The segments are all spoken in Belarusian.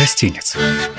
гасцінец.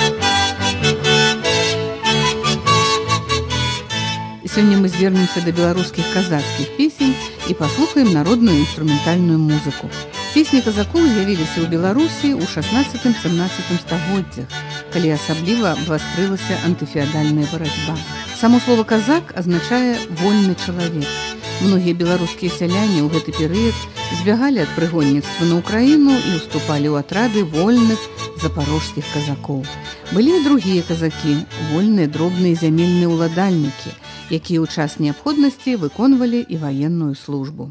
Сёння мы звернемся да беларускіх казацкіх песень і паслухаем народную інструментальную музыку. Песні казакоў з'явіліся ў Беларусі ў 16-17 стагоддзях, калі асабліва абвастрылася антыфеадальная барацьба. Само слово «казак» азначае «вольны чалавек». Многія беларускія сяляне ў гэты перыяд збягалі ад прыгонніцтва на ўкраіну і ўступалі ў атрады вольных запарожскіх казакоў. Былі і другія казакі, вольныя дробныя зямельныя ўладальнікі, якія ў час неабходнасці выконвалі і ваенную службу.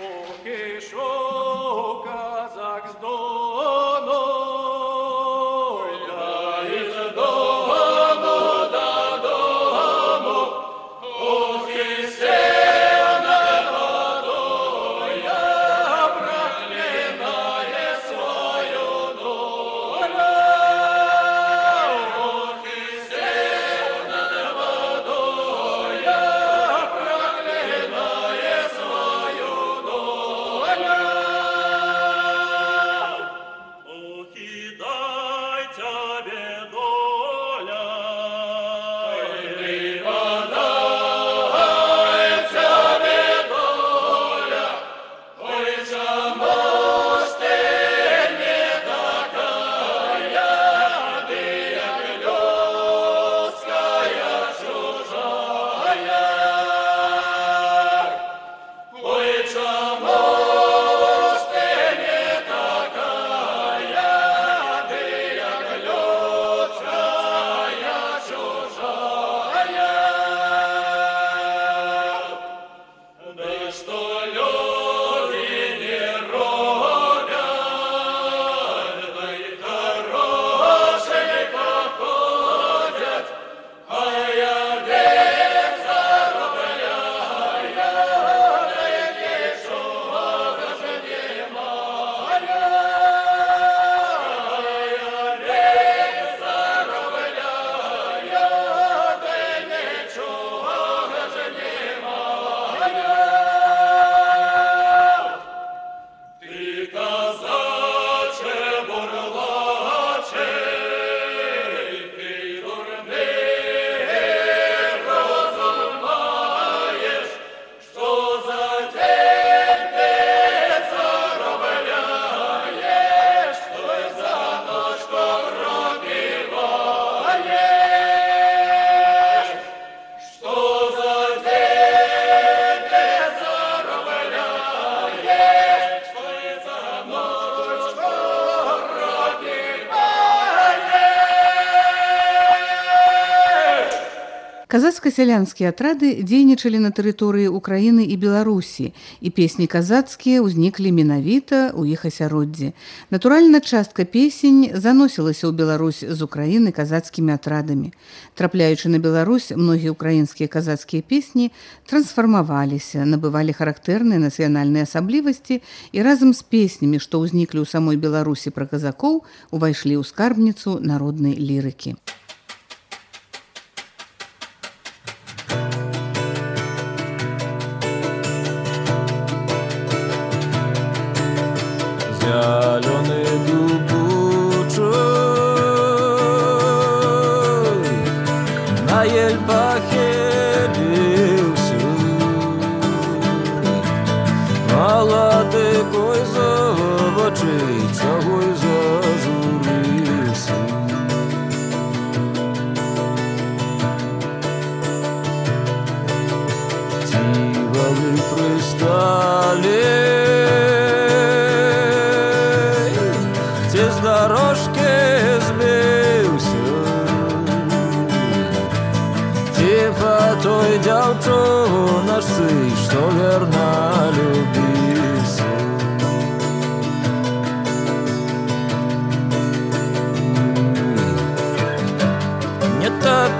Казацка-сялянскія атрады дзейнічалі на тэрыторыі Украіны і Беларусі, і песні казацкія ўзніклі менавіта ў іх асяроддзі. Натуральна, частка песень заносілася ў Беларусь з Украіны казацкімі атрадамі. Трапляючы на Беларусь, многія украінскія казацкія песні трансфармаваліся, набывалі характэрныя нацыянальныя асаблівасці і разам з песнямі, што ўзніклі ў самой Беларусі пра казакоў, увайшлі ў скарбніцу народнай лірыкі. Зеленый дубучий на ельбахе бился, молодый кой заводчий, кой зажурился. Тивалы пристали з дорожки збився, типа той дявчо наш син, що верно любився. Не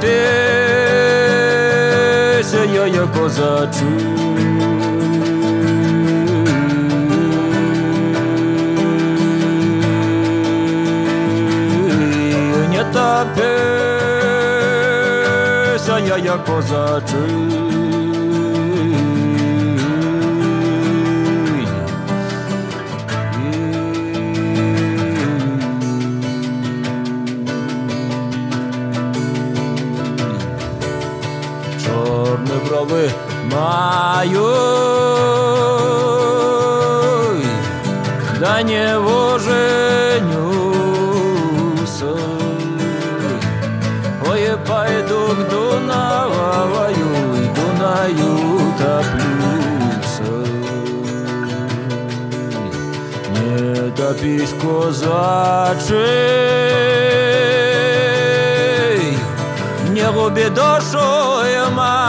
топися, я козачий, топися, я козачий. маю, да не воженюся. Ой, пойду к Дунаю, и Дунаю топлюся. Не топись, козачей, не губи душою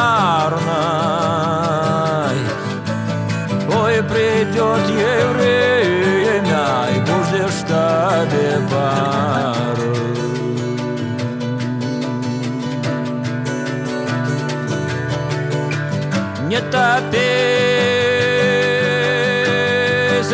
марной. Ой, придет ей время, и будешь тебе пару. Не топись,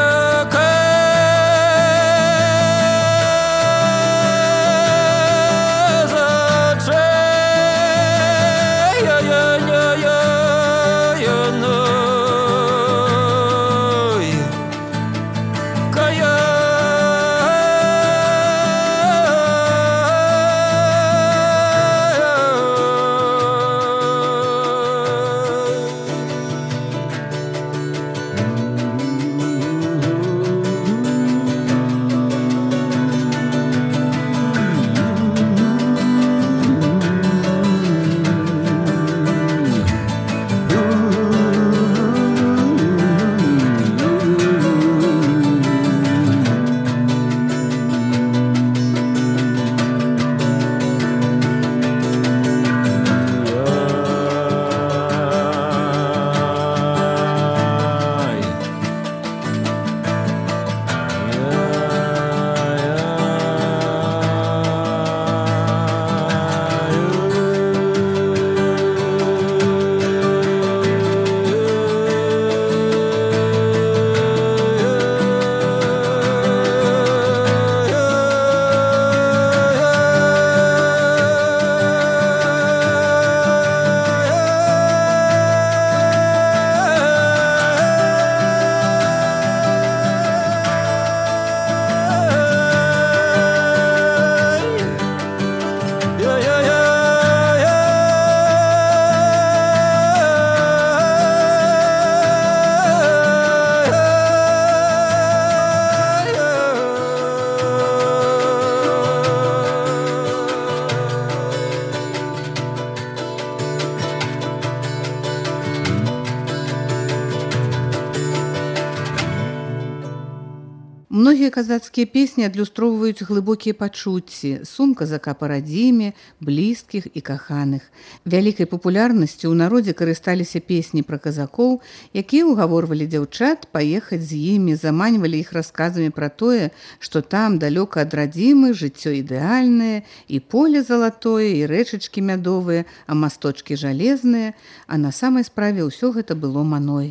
Многія казацкія песні адлюстроўваюць глыбокія пачуцці, сум казака па радзіме, блізкіх і каханых. Вялікай папулярнасцю ў народзе карысталіся песні пра казакоў, якія ўгаворвалі дзяўчат паехаць з імі, заманьвалі іх расказамі пра тое, што там далёка ад радзімы жыццё ідэальнае, і поле залатое, і рэчачкі мядовыя, а масточкі жалезныя, а на самай справе ўсё гэта было маной.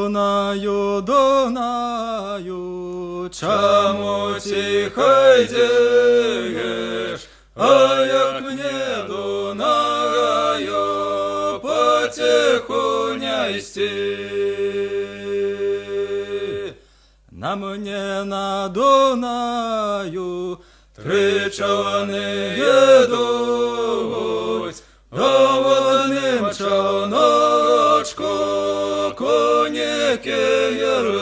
Дунаю, Дунаю, чаму тихо йдеш, а як мне Дунаю потиху не йти. На мне на Дунаю три човни їдуть, а одним човночку коніки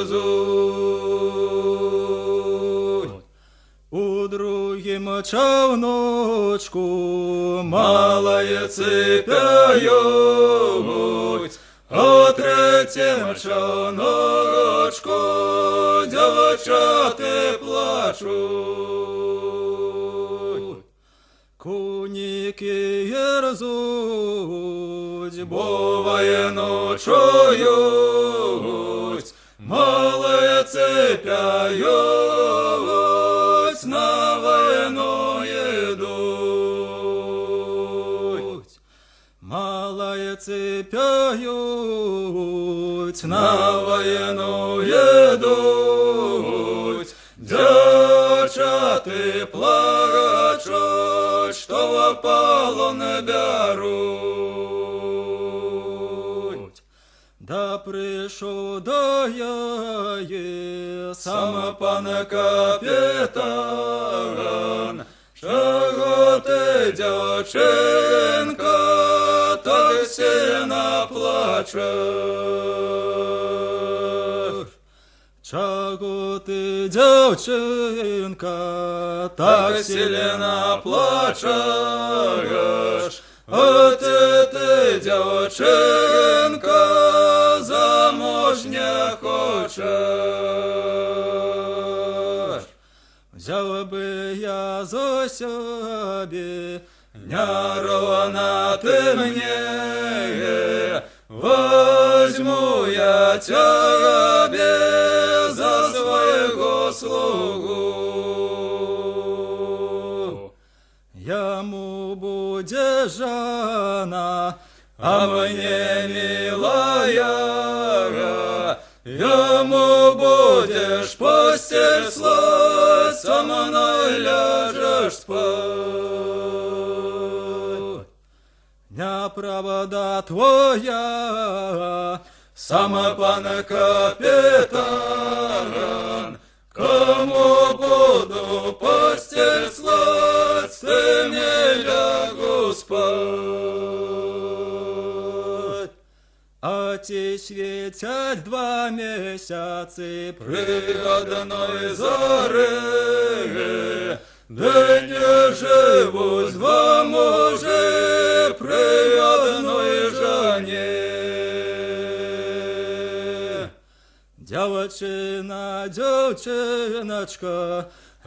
ярзуть. У другім човночку малає цепяють, а третім човночку дівчата плачуть. Коніки ярзуть, буває ночують, мале цепяють, на війну йдуть. Мале цепяють, на війну йдуть, дівчата плачуть, що в полон беруть. Да прийшов до яї сам пан капітан, чого ти, дівчинка, так сильно плачеш? Чого ти, дівчинка, так сильно плачеш? От ти, дівчинка, замуж не хочеш. Взяла би я за себе, не ровно ты мне, возьму я тебе за своего слугу. Ему будет жена, а мне милая, ему будешь постель слать, со мной ляжешь спать. Неправда твоя, сама пан капитан, кому буду постель слать, с тем не лягу спать. А те светят 2 месяца при одной заре, да не живут 2 мужи при одной жене. Девочина, девчиночка,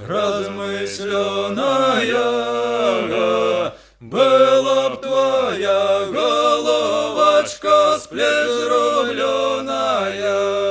размысленная, была б твоя головочка с плеч рубленая.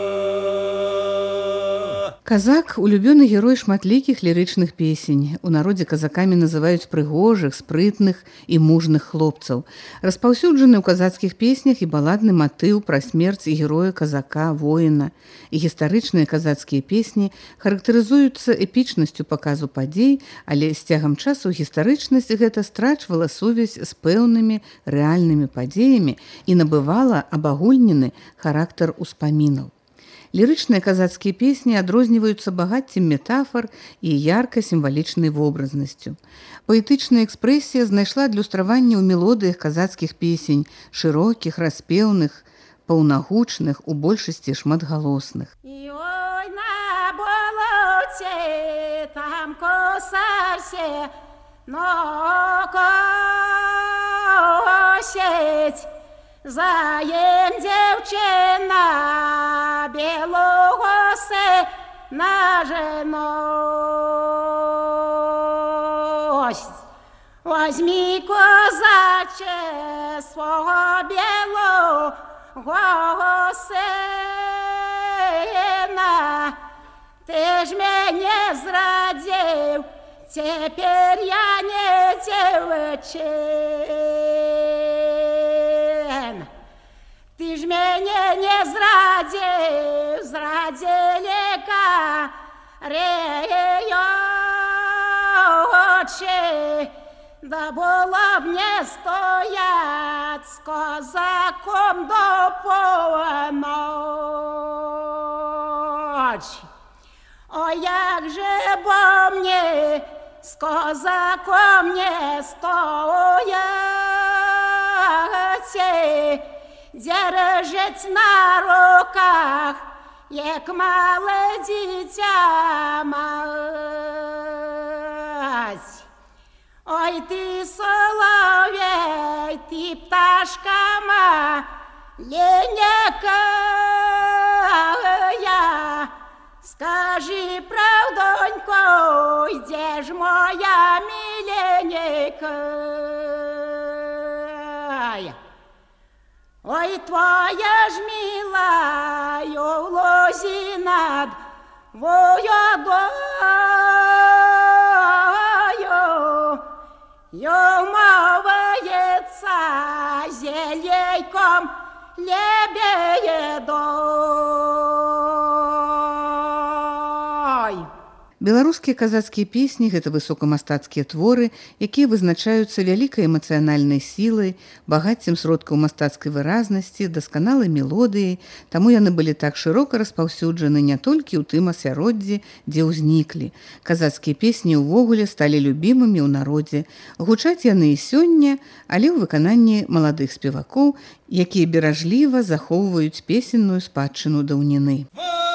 Казак – улюбёны герой шматлікіх лірычных песень. У народзе казакамі называюць прыгожых, спрытных і мужных хлопцаў. Распаўсюджаны ў казацкіх песнях і баладны матыў пра смерць героя казака, воіна. І гістарычныя казацкія песні характарызуюцца эпічнасцю паказу падзей, але з цягам часу гістарычнасць гэта страчвала сувязь з пэўнымі рэальнымі падзеямі і набывала абагульнены характар успамінаў. Лірычныя казацкія песні адрозніваюцца багаццем метафор і ярка сімвалічнай вобразнасцю. Паэтычная экспрэсія знайшла адлюстраванне ў мелодыях казацкіх песень, шырокіх, распеўных, паўнагучных, у большасці шматгалосных. Ой, на болоце там косарся, но косить. Заем девчина белогосе на женось. Возьми, козаче, свого белого сына, ты ж меня зрадил, теперь я не девчин. Ты ж меня не зрадил, зрадили кареёчи. Да было б мне стоять с козаком до полночи. О, як же бо мне с козаком не стоять, держать на руках, як мале дитя мать. Ой, ты соловей, ты пташка маленькая, скажи, правдонько, где ж моя миленькая? Ой, твоя ж милая у лозе над водою, умывается зельейком лебедой. Беларускія казацкія песні – гэта высокамастацкія творы, якія вызначаюцца вялікай эмацыянальнай сілай, багаццем сродкаў мастацкай выразнасці, дасканалай мелодыяй, таму яны былі так шырока распаўсюджаны не толькі ў тым асяроддзі, дзе ўзніклі. Казацкія песні ўвогуле сталі любімымі ў народзе. Гучаць яны і сёння, але ў выкананні маладых спевакоў, якія беражліва захоўваюць песенную спадчыну даўніны.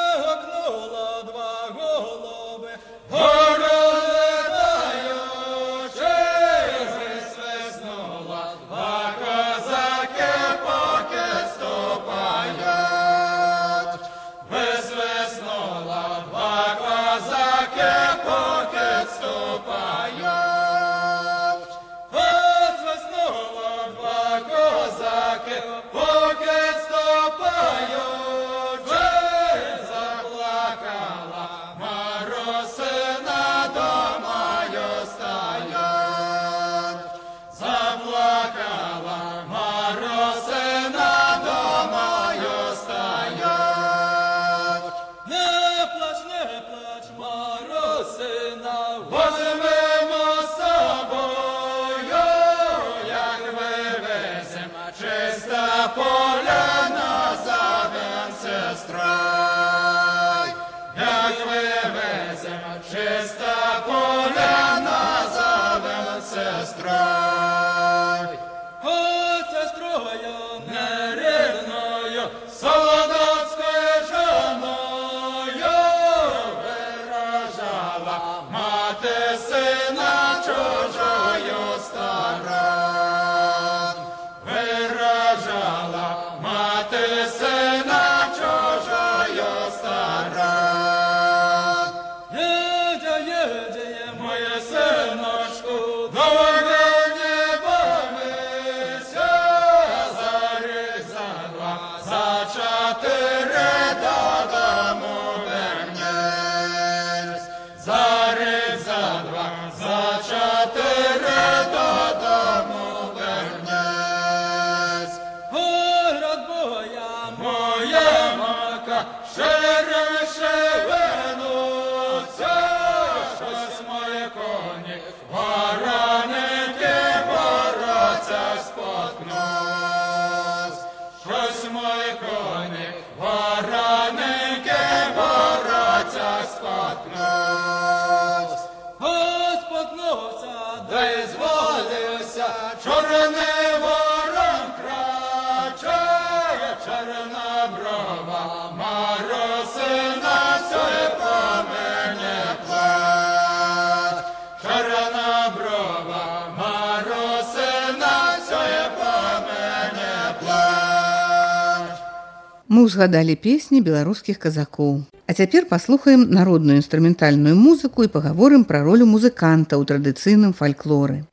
Мы ўзгадалі песні беларускіх казакоў. А цяпер паслухаем народную інструментальную музыку і пагаворым пра ролю музыканта ў традыцыйным фальклоры.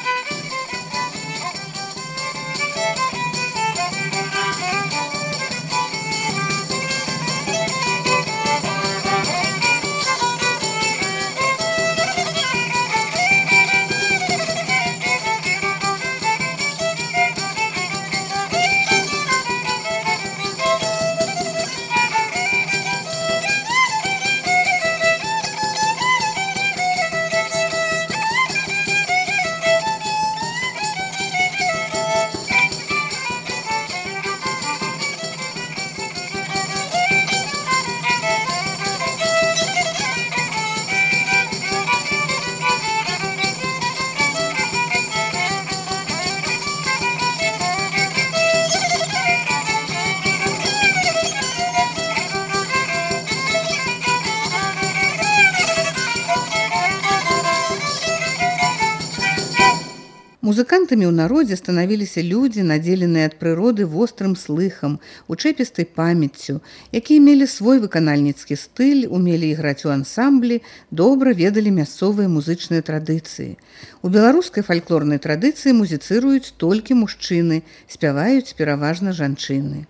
Музыкантамі ў народзе станавіліся людзі, надзеленыя ад прыроды вострым слыхам, учэпістай памяццю, якія мелі свой выканальніцкі стыль, умелі іграць у ансамблі, добра ведалі мясцовыя музычныя традыцыі. У беларускай фальклорнай традыцыі музіцыруюць толькі мужчыны, спяваюць пераважна жанчыны.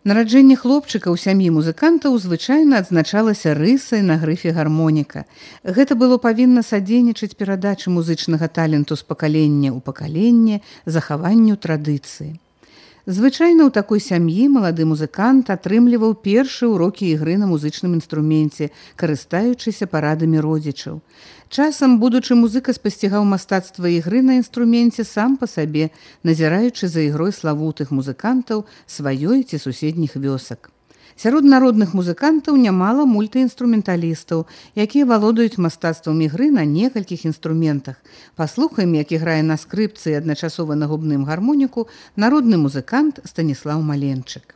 Нараджэнне хлопчыка ў сям'і музыкантаў звычайна адзначалася рысай на грыфе гармоніка. Гэта было павінна садзейнічаць перадачы музычнага таленту з пакалення ў пакаленне, захаванню традыцыі. Звычайна ў такой сям'і малады музыкант атрымліваў першыя ўрокі ігры на музычным інструменце, карыстаючыся парадамі родзічаў. Часам будучы музыка спасцігаў мастацтва ігры на інструменце сам па сабе, назіраючы за ігрой славутых музыкантаў сваёй ці суседніх вёсак. Сярод народных музыкантаў нямала мультыінструменталістаў, якія валодаюць мастацтвам ігры на некалькіх інструментах. Паслухаем, як іграе на скрыпцы і адначасова на губным гармоніку народны музыкант Станіслаў Маленчык.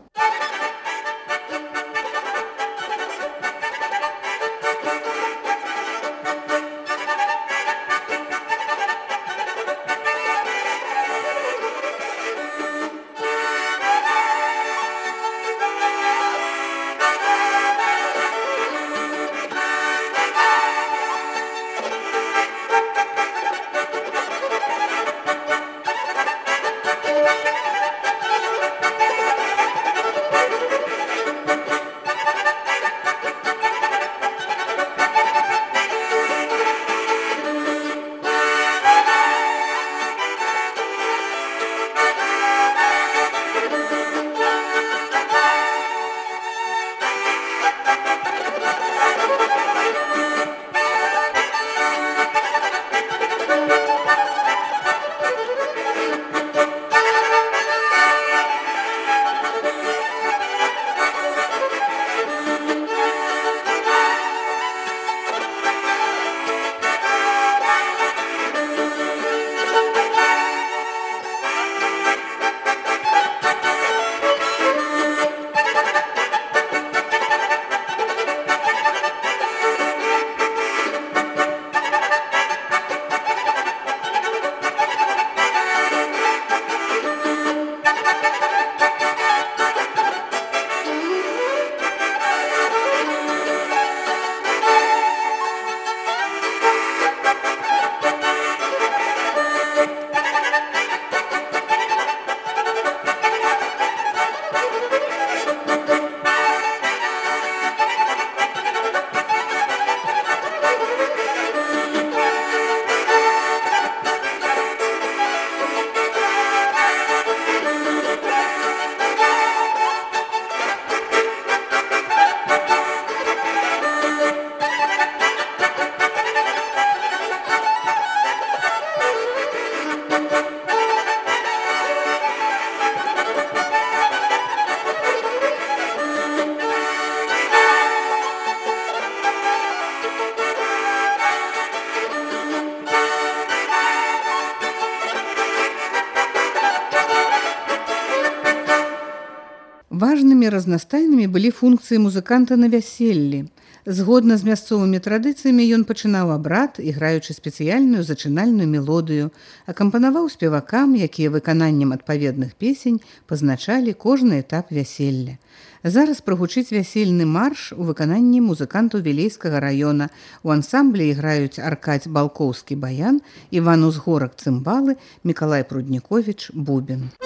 Важнымі разнастайнымі былі функцыі музыканта на вяселлі. Згодна з мясцовымі традыцыямі ён пачынаў абрад, іграючы спецыяльную зачынальную мелодыю, акампанаваў спевакам, якія выкананнем адпаведных песень пазначалі кожны этап вяселля. Зараз прагучыць вясельны марш у выкананні музыкантаў Вілейскага раёна. У ансамблі іграюць Аркадзь Балкоўскі баян, Іван Узгорак цымбалы, Мікалай Прудніковіч бубен.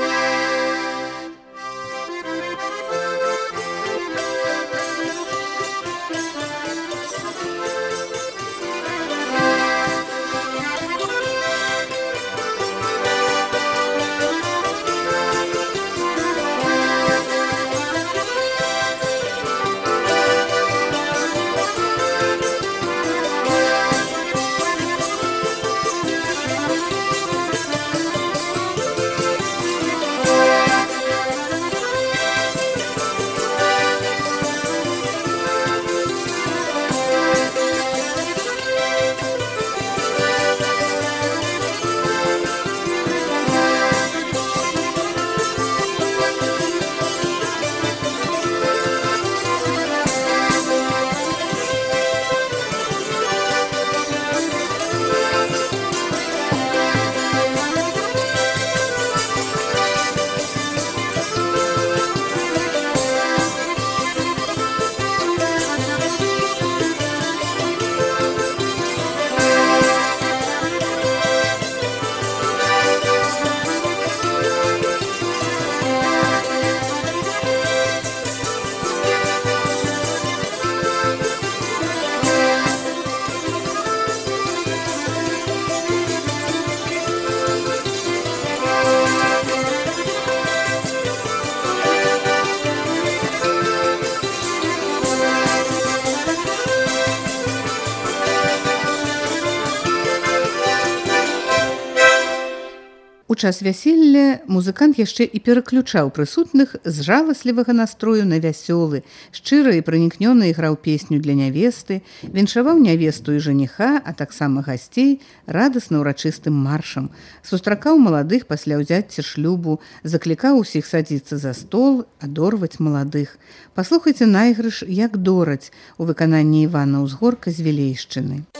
час вяселля музыкант яшчэ і пераключаў прысутных з жаласлівага настрою на вясёлы, шчыра і пранікнёна іграў песню для нявесты, віншаваў нявесту і жаніха, а таксама гасцей радасна ўрачыстым маршам, сустракаў маладых пасля ўзяцця шлюбу, заклікаў усіх садзіцца за стол, адорваць маладых. Паслухайце найгрыш «Як дораць» у выкананні Івана Узгорка з Вілейшчыны.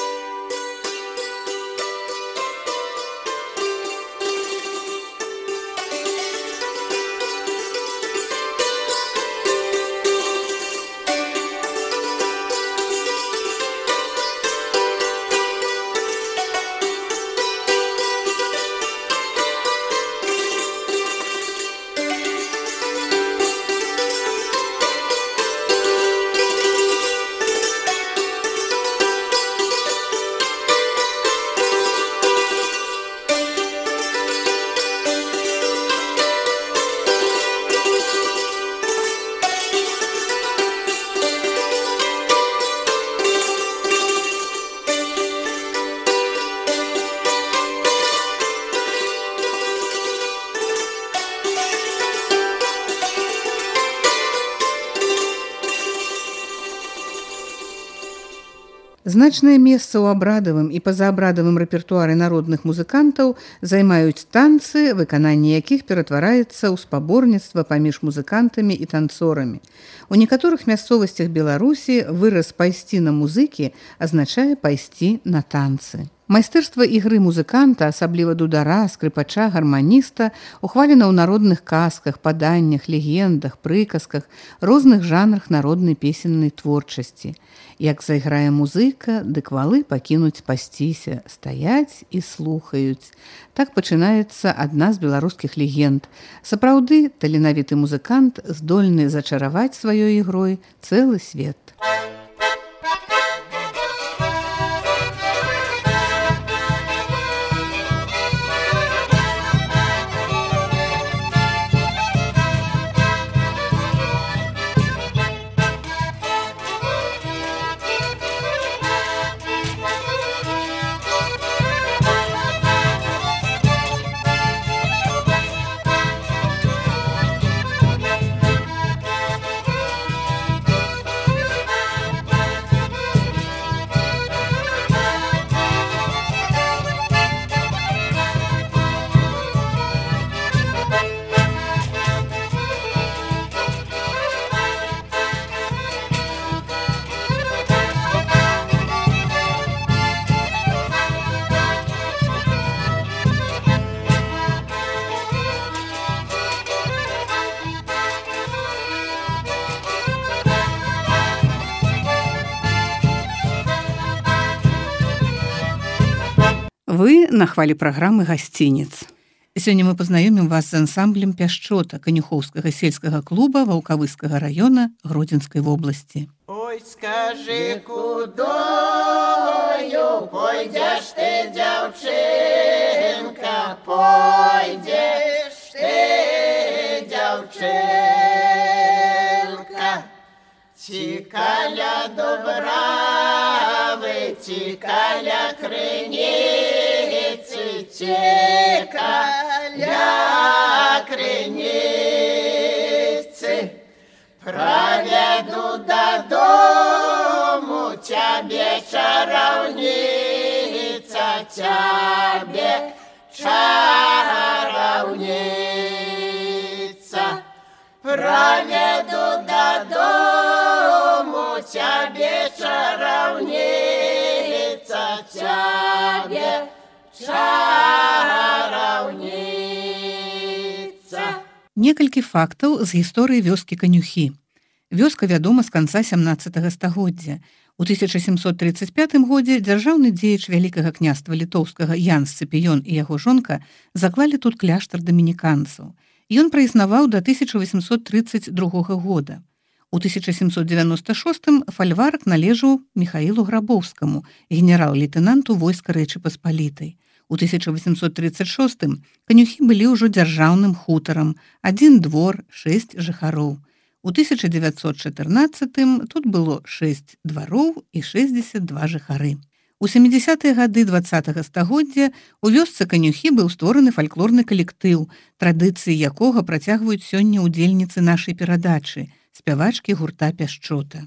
Значнае месца ў абрадавым і пазаабрадавым рэпертуары народных музыкантаў займаюць танцы, выкананне якіх ператвараецца ў спаборніцтва паміж музыкантамі і танцорамі. У некаторых мясцовасцях Беларусі выраз «пайсці на музыкі» азначае «пайсці на танцы». Майстэрства ігры музыканта, асабліва дудара, скрыпача, гарманіста, ухвалена ў народных казках, паданнях, легендах, прыказках, розных жанрах народнай песеннай творчасці. Як зайграе музыка, дык валы пакінуць пасціся, стаяць і слухаюць. Так пачынаецца адна з беларускіх легенд. Сапраўды, таленавіты музыкант здольны зачараваць сваёй ігрой цэлы свет. Вы на хвалі праграмы «Гасцінец». Сёння мы пазнаёмім вас з ансамблем «Пяшчота» Канюхоўскага сельскага клуба Ваўкавыскага раёна Гродзенскай вобласці. Ой, скажи, кудою пойдешь ты, дзяўчынка, пойдешь ты, дзяўчынка, ці каля Дубравы, ці каля Крыніцы, ці каля Крыніцы, проведу додому тебе, чараўніца, тебе, чараўніца, проведу додому тебе, чараўніца, тебе, чараўніца. Некалькі фактаў з гісторыі вёскі Канюхі. Вёска вядома з канца 17 стагоддзя. У 1735 годзе дзяржаўны дзеяч Вялікага княства літоўскага Ян Сцыпіён і яго жонка заклалі тут кляштар дамініканцаў. Ён праіснаваў да 1832 года. У 1796 фальварак належаў Міхаілу Грабоўскаму, генерал-лейтэнанту войска Рэчы Паспалітай. У 1836 Канюхі былі ўжо дзяржаўным хутарам, 1 двор, 6 жыхароў. У 1914 тут было 6 двароў і 62 жыхары. У 70-е гады 20-го стагоддзя у вёсцы Канюхі быў створаны фальклорны калектыў, традыцыі якога працягваюць сёння ўдзельніцы нашай перадачы, спявачкі гурта «Пяшчота».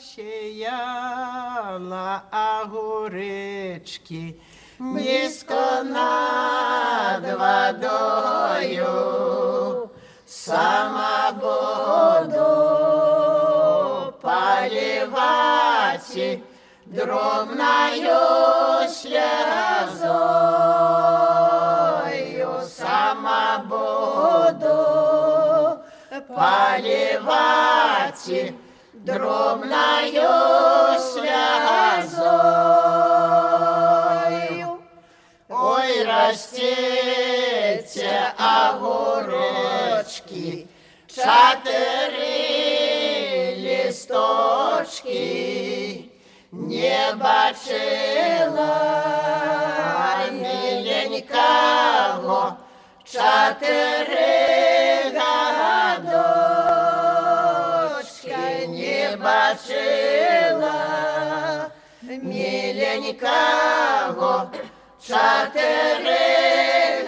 Пасеяла огуречки низко над водою, сама буду поливать дробною слезою, сама буду поливать дробною слезою. Ой, растите огуречки, 4 листочки, не бачила миленького 4 годочки, не бачила миленького 4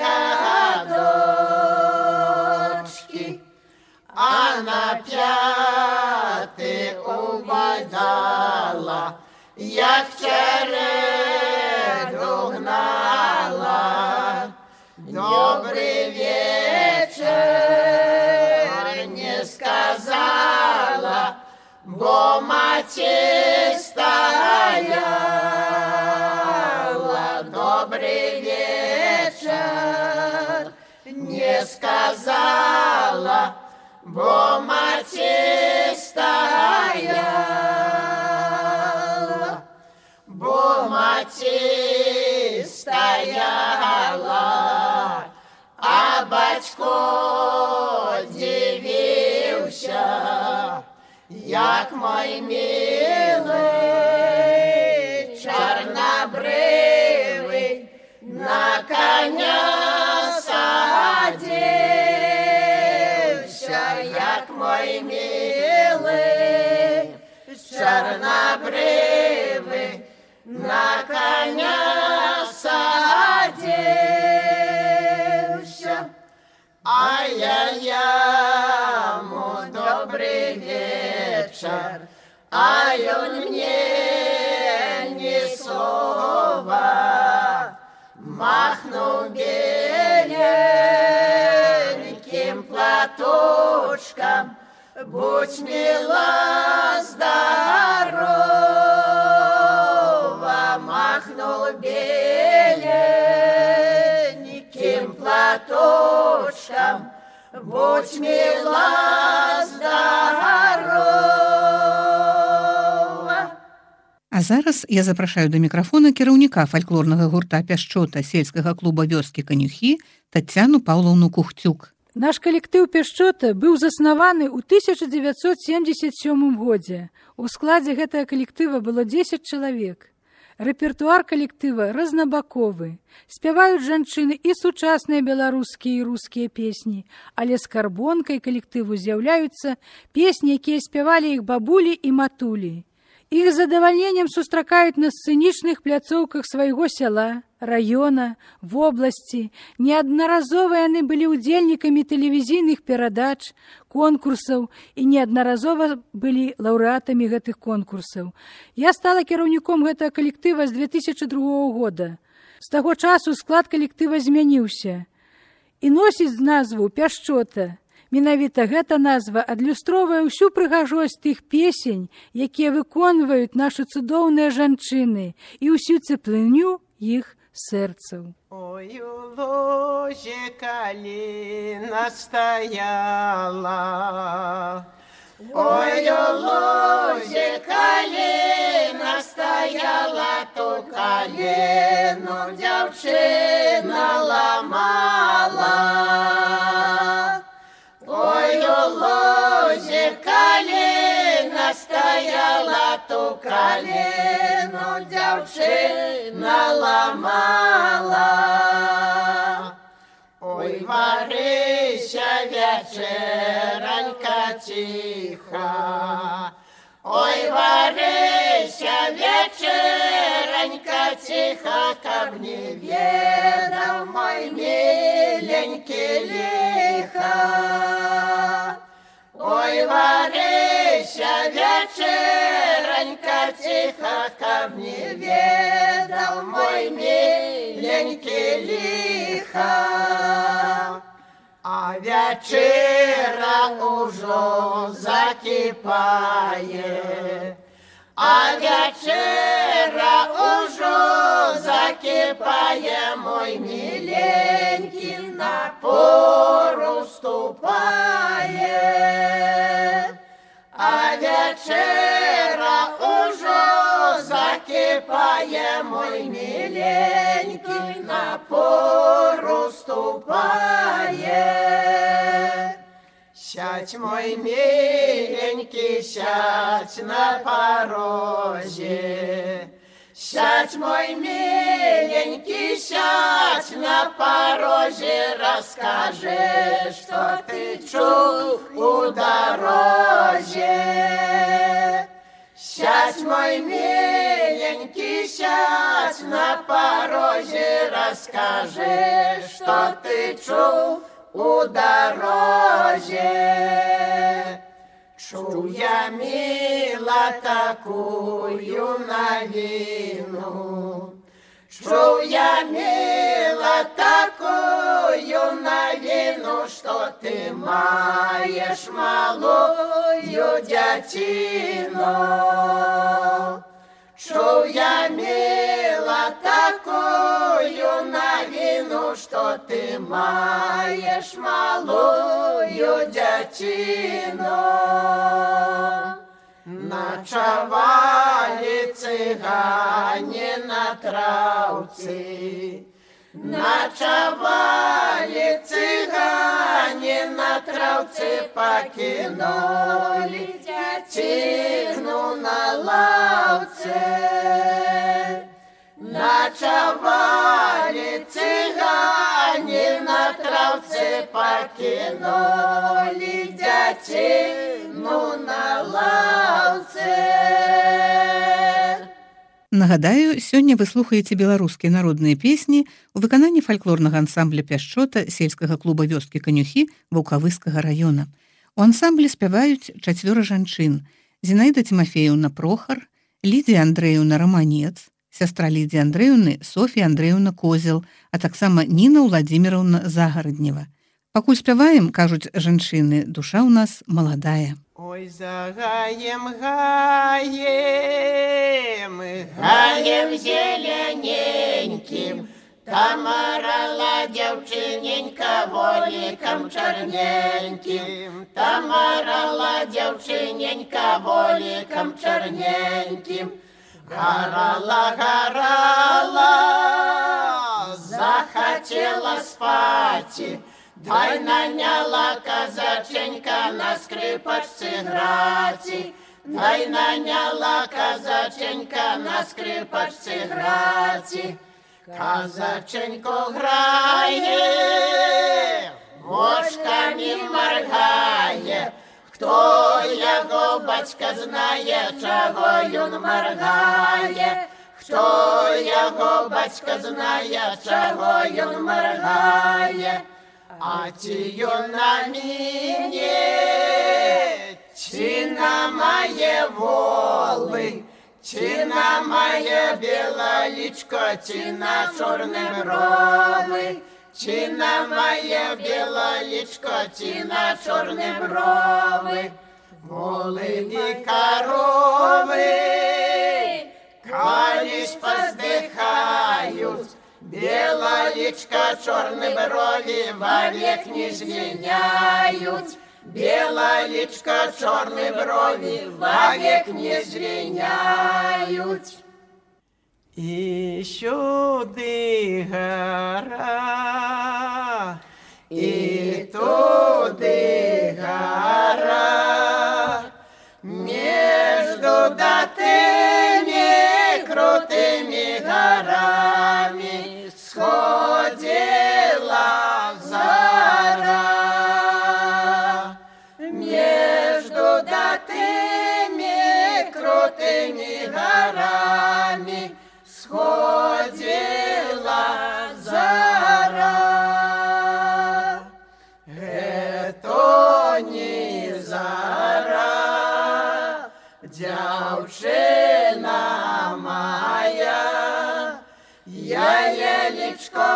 годочки, а на 5 угадала, як череду гнала. Добрый вечер не сказала, бо мати стояла. Добрый вечер не сказала, бо мати стояла. Бо мати стояла, а батько дивився, як мой милий чорнобривий на коня садився, як мой милий чорнобривий на коня садився. А я ему добрый вечер, а он мне ни слова. Махнул беленьким платочком, будь мила здорова. Махнул беленьким платочком, будь мила здорова. А зараз я запрашаю да мікрафона кіраўніка фальклорнага гурта «Пяшчота» сельскага клуба вёскі Канюхі Таццяну Паўлаўну Кухцюк. Наш калектыў «Пяшчота» быў заснаваны ў 1977 годзе. У складзе гэтага калектыва было 10 чалавек. Рэпертуар калектыва разнабаковы. Спяваюць жанчыны і сучасныя беларускія і рускія песні, але скарбонкай калектыву з'яўляюцца песні, якія спявалі іх бабулі і матулі. Іх з задавальненнем сустракаюць на сцэнічных пляцоўках свайго сяла, раёна, вобласці. Неаднаразова яны былі ўдзельнікамі тэлевізійных перадач, конкурсаў і неаднаразова былі лаўрэатамі гэтых конкурсаў. Я стала кіраўніком гэтага калектыва з 2002 года. З таго часу склад калектыва змяніўся і носіць назву «Пяшчота». Менавіта гэта назва адлюстроўвае ўсю прыгажосць тых песень, якія выконваюць нашы цудоўныя жанчыны і ўсю цеплыню іх сэрцаў. Ой, у лозе каліна стаяла, ой, у лозе каліна стаяла, ту каліну дзяўчына ламала. Ой, у лозе каліна стаяла, ту каліну дзяўчына ламала. Ой, варыся вечеранька ціха, Ой, варися, вечеронька, тихо, каб не ведал мой миленький лиха. Ой, варися, вечеронька, тихо, каб не ведал мой миленький лиха. А вечера уже закипает, а вечера уже закипает, мой миленький на пору ступает. А вечера уже закипает, мой миленький на пору ступает. Сядь, мой миленький, сядь на пороге. Сядь, мой миленький, сядь на пороге, расскажи, что ты чул у дороге. Сядь, мой миленький, сядь на пороге, расскажи, что ты чул у дороге. Чул я, мила, такую новину. Чул я, мила, такую новину, что ты маешь малую дятину. Чул я, мила, такую новину, что ты маешь малую дятину. Ночевали цыгане на травце, ночевали цыгане на травце, покинули дятину на лавце. Ночевали цыгане на травце, покинули дятину на лавце. Нагадаю, сёння вы слухаеце беларускія народныя песні у выкананні фальклорнага ансамбля «Пяшчота» сельскага клуба вёскі Канюхі Ваўкавыскага раёна. У ансамблі спяваюць 4 жанчын: Зінаіда Тимофеевна Прохар, Лідія Андрэевна Романец, сястра Лідії Андрэевны Софія Андрэевна Козел, а таксама Ніна Владимировна Загараднева. Пакуль спяваем, кажуць жанчыны, душа ў нас маладая. Ой, за гаем, гаем, гаем зелененьким, там орала девчиненька воликом черненьким, там орала девчиненька воликом черненьким. Горала, горала, захотела спать, дай наняла казаченька на скрипочце играть. Дай наняла казаченька на скрипочце играть. Казаченько грає, мошками моргає. Хто його батька знає, чого він моргає? Хто його батька знає, чого він моргає? А ті на мені, чи на моє воли, чи на моє біле личко, чи на чорне брови, чи на моє біле личко, чи на чорне брови. Воли і корови, колись поздихають, біле личко, чорне брови вовек не звіняють. Біле личко, чорне брови вовек не звіняють. І сюди гора, і туди гора, между тими крутими горами сходила зара. Между тими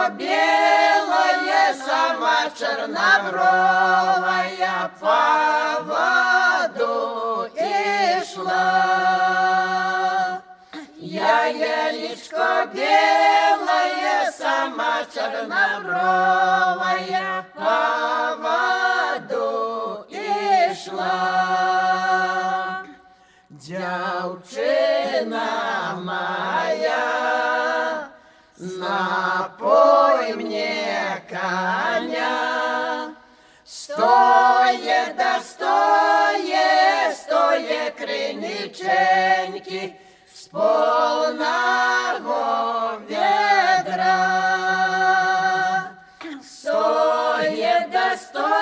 белое, сама чернобровая по воду и шла. Я яличко белое, сама чернобровая по воду и шла. Девчина моя, напой мне коня, стоя да стоя криниченьки с полного ведра. Стоя да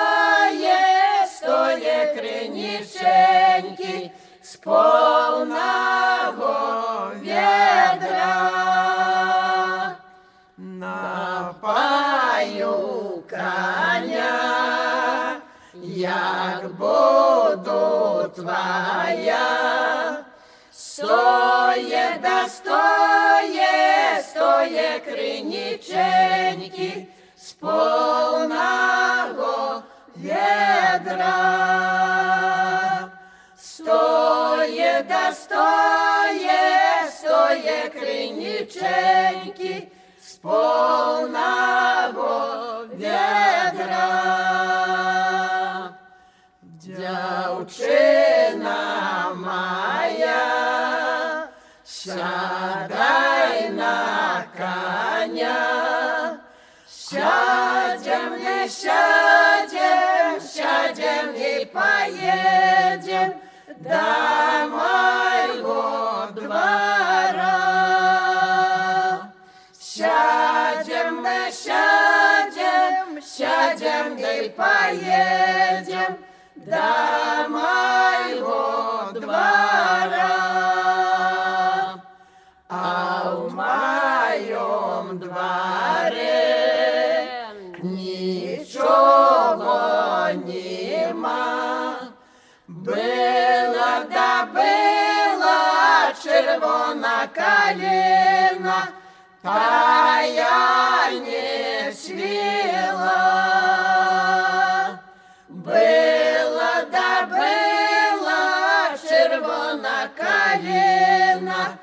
стоя криниченьки с полного ведра. Напою коня, як буду твоя. Стоя да стоя криниченьки с полного ведра. Стоя да стоя криниченьки с полного ведра. Девчина моя, сядай на коня, сядем и поедем до моего двора. Сядем и поедем до моего двора. А в моем дворе ничего нема. Было да было червона калина, тая не свела. Было да было червона калина,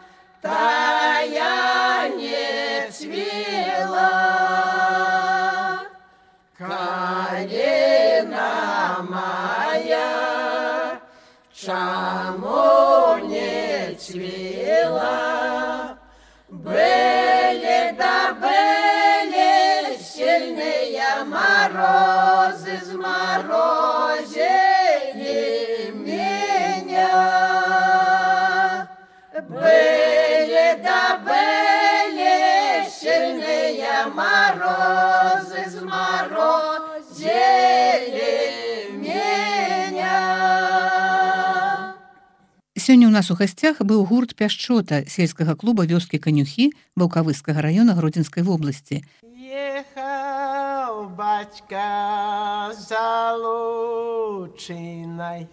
тая не цвела. Калина моя, чому не цвела? Были да были сильные морозы, заморозили меня. Были да были сильные морозы, заморозили меня. Сёння ў нас у гасцях быў гурт «Пяшчота» сельскага клуба вёскі Канюхі Ваўкавыскага района Гродзенскай вобласці. Ехал батька за лучиной,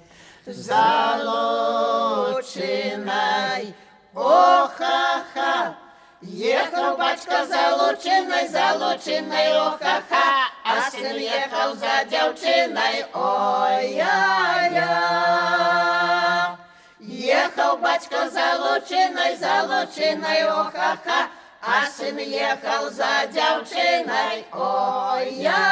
о-ха-ха. Ехал батька за лучиной, о-ха-ха. А сын ехал за девчиной, ой-я-я. Ехал батька за лучиной, о-ха-ха. А сын ехал за девчиной, ой-я-я.